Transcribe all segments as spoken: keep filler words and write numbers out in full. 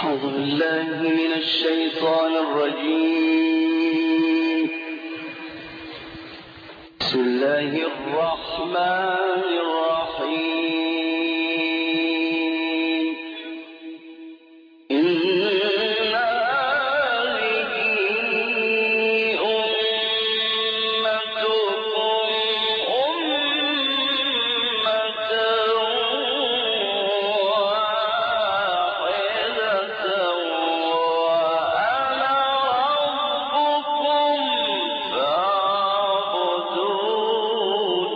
أعوذ بالله من الشيطان الرجيم. بسم الله الرحمن الرحيم. إن هذه أمتكم أمة واحدة وأنا ربكم فاعبدون.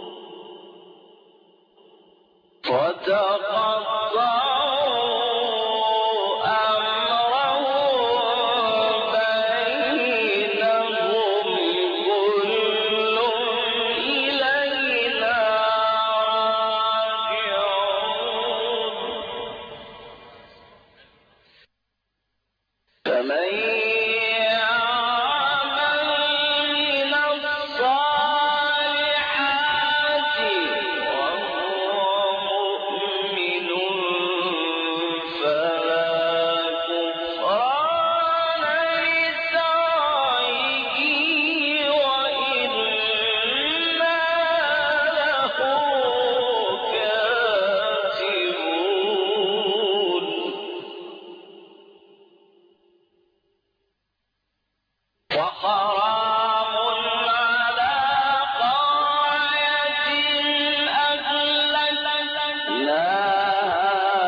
فتقطعوا أمرهم بينهم كل إلينا راجعون. فمن يعمل من الصالحات وهو مؤمن فلا كفران لسعيه وإنا له كاتبون. وحرام على قرية أهلكناها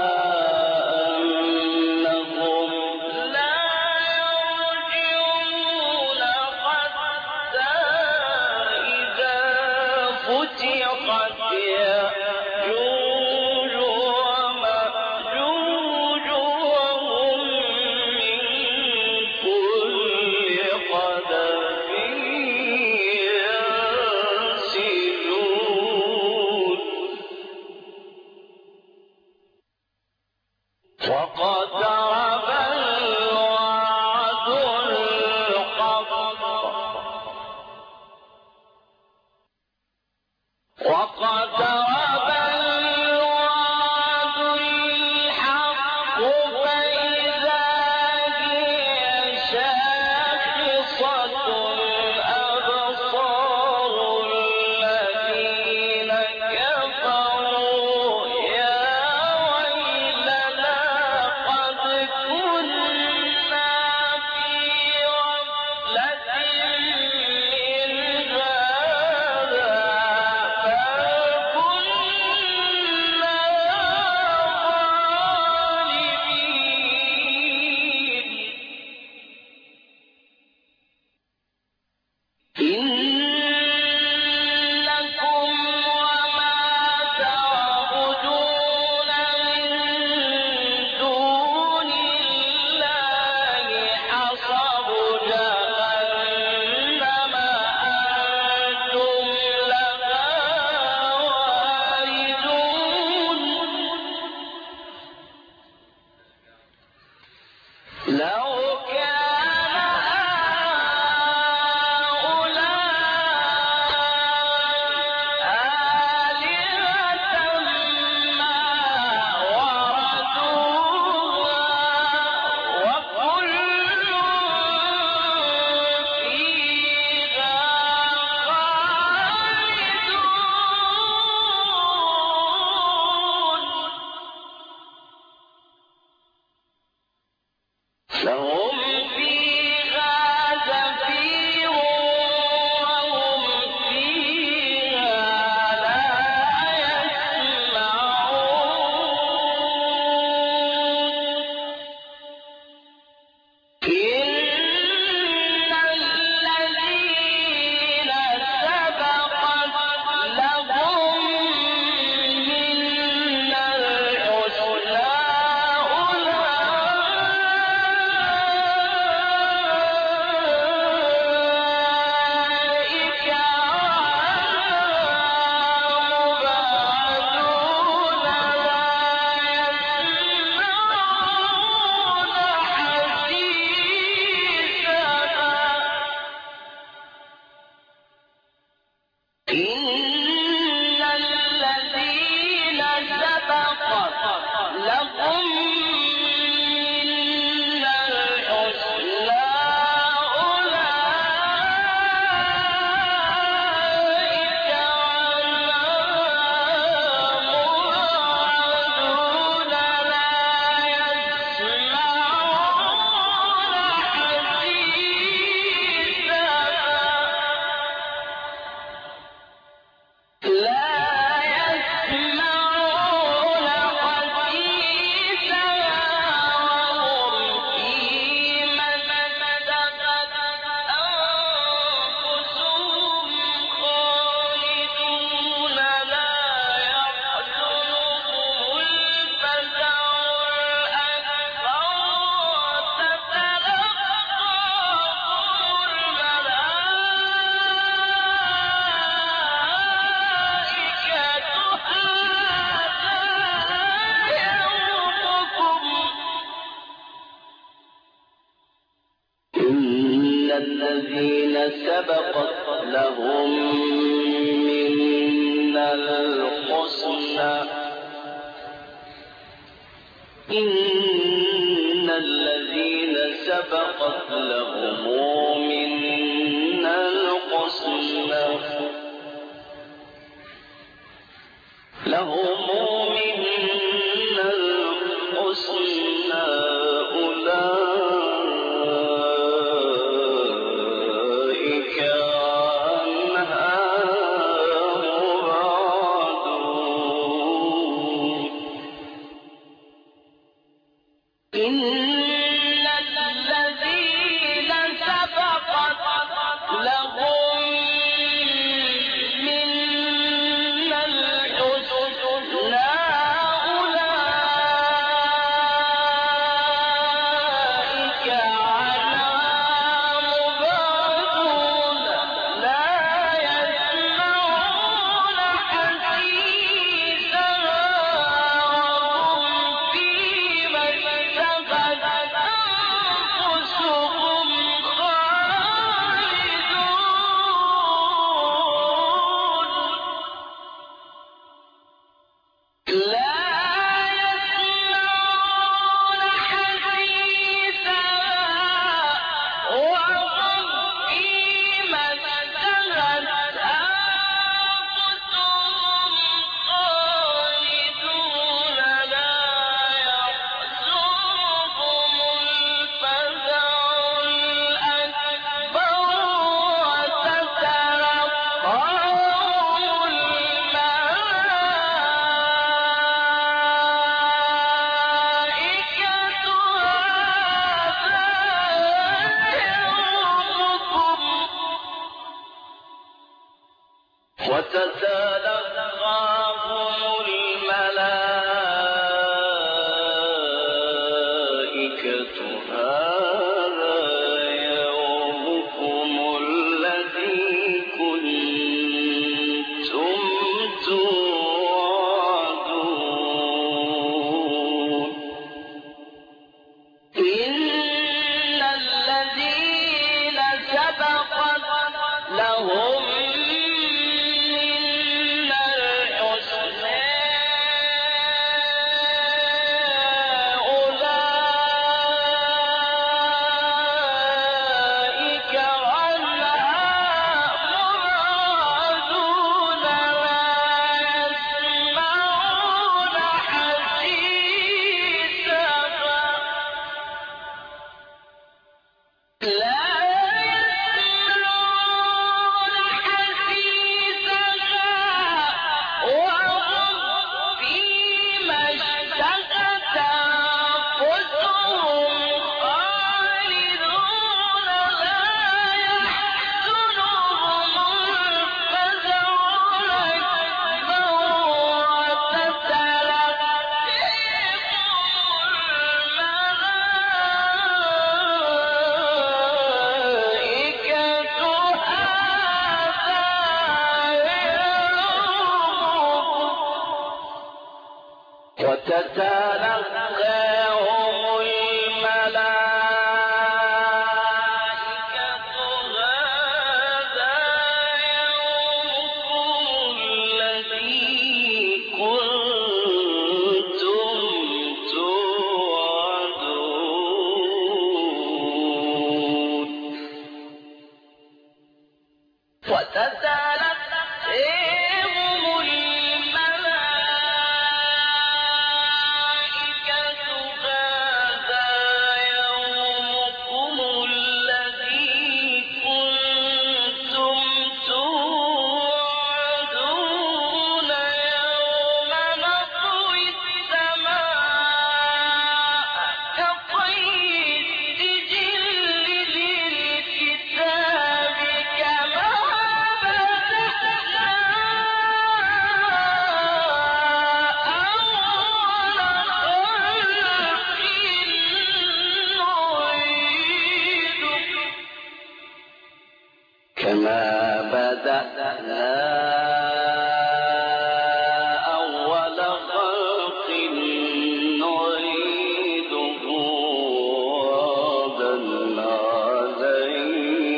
أنهم لا يرجعون حتى إذا فتحت يأجوج ومأجوج وهم من كل قدم ينسلون. واقترب الوعد الحق واقترب الوعد الحق فإذا هي شاخصة أبصار الذين كفروا يا ويلنا قد كنا في غفلة من هذا بل كنا ظالمين. إنكم وما تعبدون من دون الله حصب جهنم أنتم لها واردون. لو كان هؤلاء آلهة ما وردوها وكل فيها خالدون. لهم فيها زفير وهم فيها لا يسمعون. إن الذين سبقت لهم منا الحسنى أولئك الذين سبقت لهم منا الحسنى إن الذين سبقت لهم منا الحسنى لهم منا الحسنى أولئك عنها مبعدون إن الذين سبقت لهم منا الحسنى أولئك عنها مبعدون لا يسمعون حسيسها وهم فيما اشتهت أنفسهم خالدون لا يسمعون حسيسها وهم فيما اشتهت أنفسهم خالدون لا يحزنهم الفزع الأكبر وتتلقاهم الملائكة وتتلقاهم الملائكة هذا يومكم الذي كنتم توعدون إن الذين سبقت لهم منا الحسنى أولئك عنها مبعدون لا يسمعون حسيسها لا يسمعون حسيسها وهم فيما اشتهت أنفسهم خالدون لا يحزنهم الفزع الأكبر وتتلقاهم الملائكة هذا يومكم الذي كنتم توعدون وتتلقاهم الملائكة هذا يومكم الذي كنتم توعدون يوم نطوي السماء كطي السجل للكتاب كما بدأنا أول خلق نعيده كما بدأنا أول خلق نعيده وعدا علينا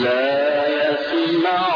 لا يسمع